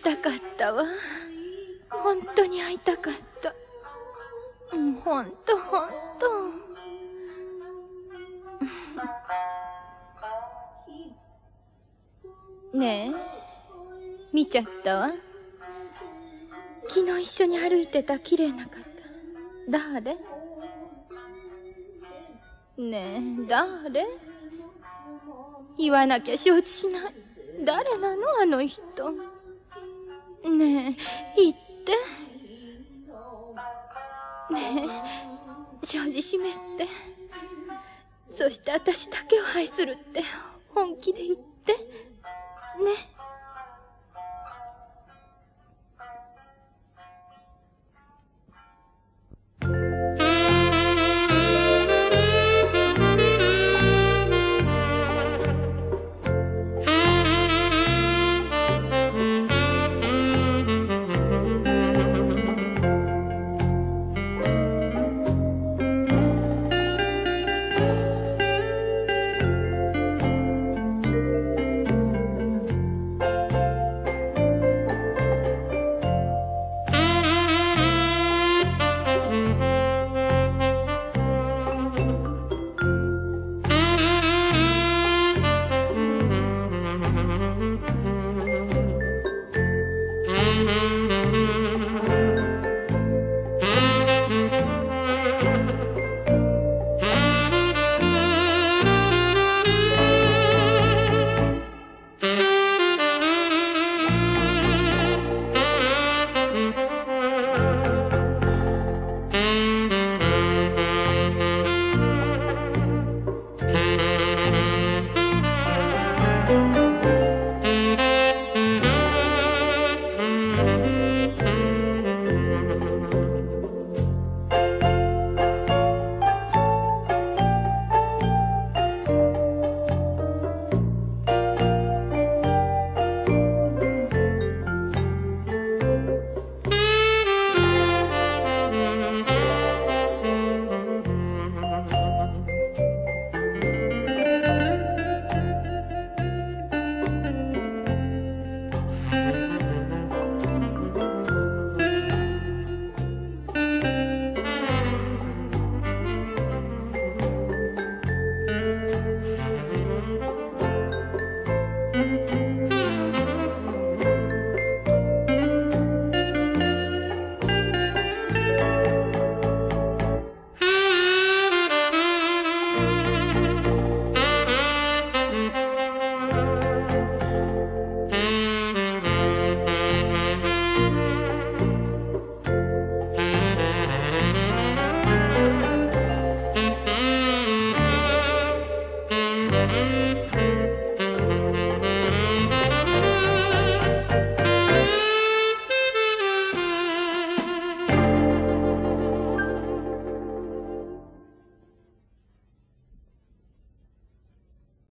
たかったわ。本当に会いたかった。本当。ねえ、見ちゃったわ。昨日一緒に歩いてた綺麗な方、誰？ねえ、誰？言わなきゃ承知しない。誰なのあの人。ねえ、言って。ねえ、障子閉めて。そして私だけを愛するって本気で言って。ね。